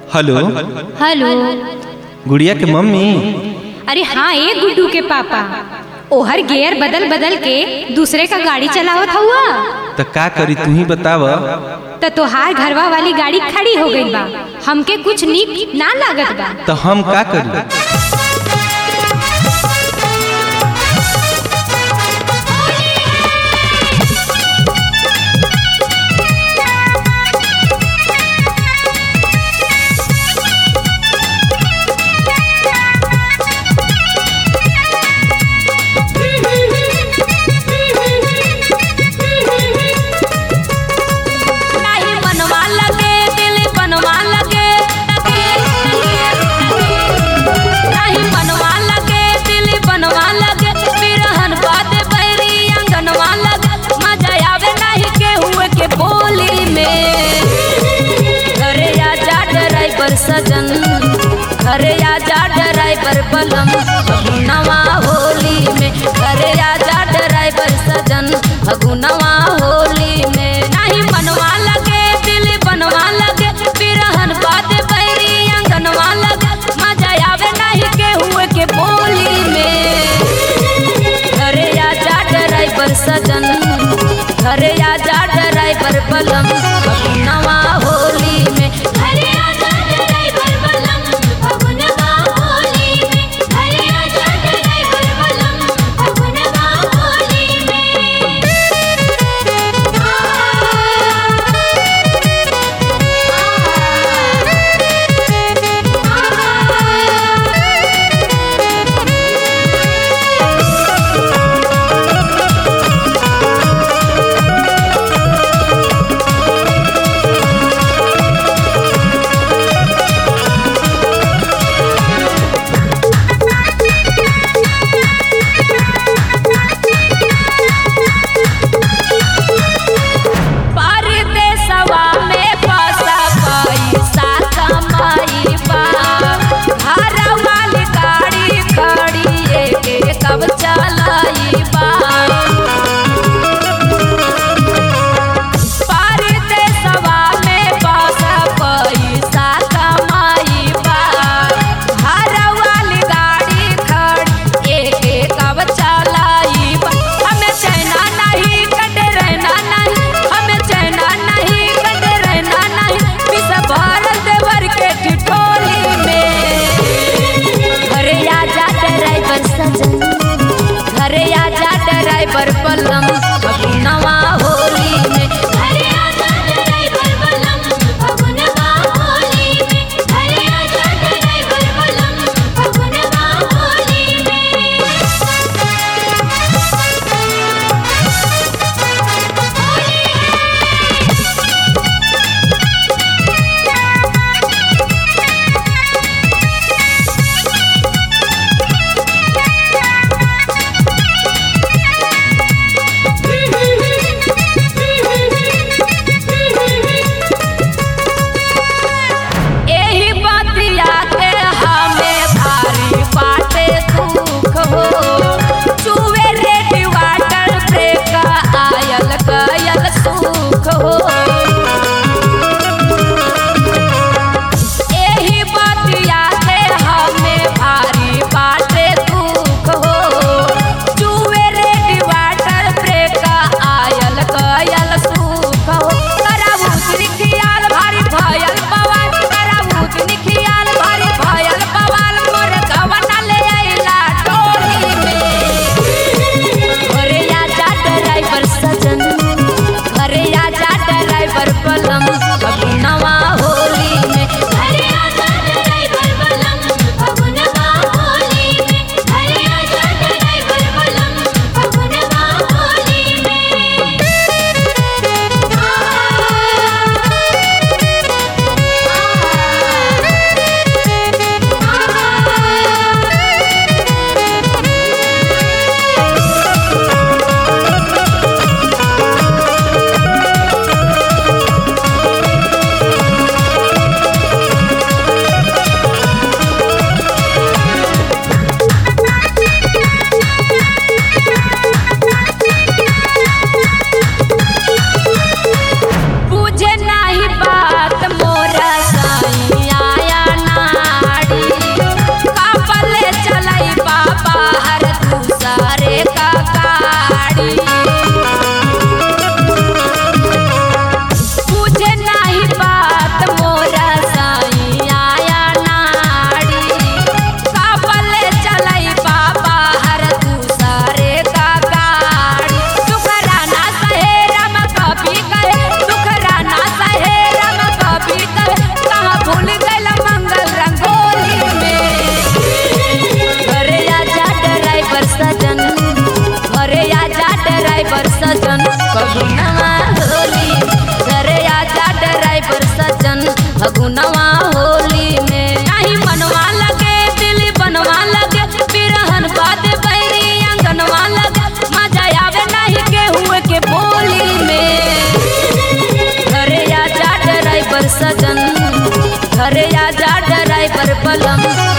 Hello. Hello. गुड़िया के mummy. अरे हाँ, एक गुड्डू के पापा। ओहर गियर बदल बदल के दूसरे का गाड़ी चलावत हुआ। तो का करी तू ही बताव। तो तोहार घरवा वाली गाड़ी खड़ी हो गई बा, हमके कुछ नीक ना लागत बा। तो हम का करी। सजन घरे आजा ड्राइवर बलम फगुनवा होली में। घरे आजा ड्राइवर सजन फगुनवा होली में। नहीं बनवा लगे दिल बनवा लगे बिरहन बात बैरी अंगनवा लगे मजा आवे नहीं के हुए के बोली में। घरे आजा ड्राइवर सजन घरे आजा ड्राइवर बलम फगुनवा होली में। फगुनवा होली में। नहीं मनवा लगे दिल बनवा लगे बिरहन बात बैरी अंगनवा लगे मजा आवे नहीं के हुए के बोली में। घरे आजा ड्राइवर सजन घरे आजा ड्राइवर बलम